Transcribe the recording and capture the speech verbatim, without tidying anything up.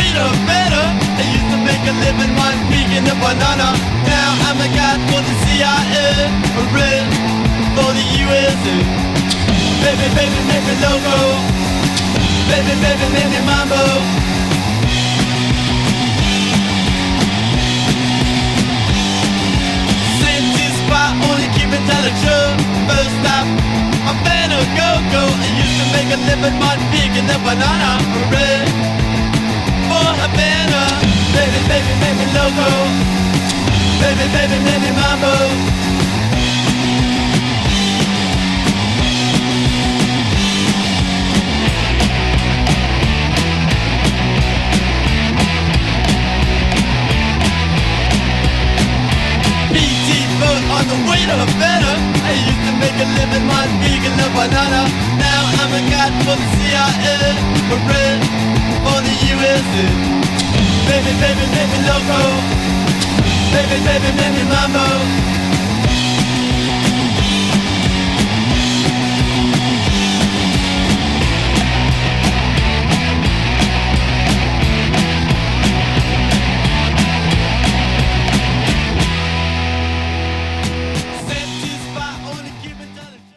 waiter better. I used to make a living one peeking the banana. Now I'm a guy for the C I A, a red for the U S A. Baby, baby, make me loco. Baby, baby, make me mambo. Only keep it telling true. First stop, I'm better go go. I used to make a living one pig in the banana. Red for Havana. Baby, baby, make me loco. Baby, baby, make me mambo. On the way to better, I used to make a living one vegan the banana. Now I'm a guy for the C I A, a red for the U S A. Baby, baby, make me loco. Baby, baby, make me mambo.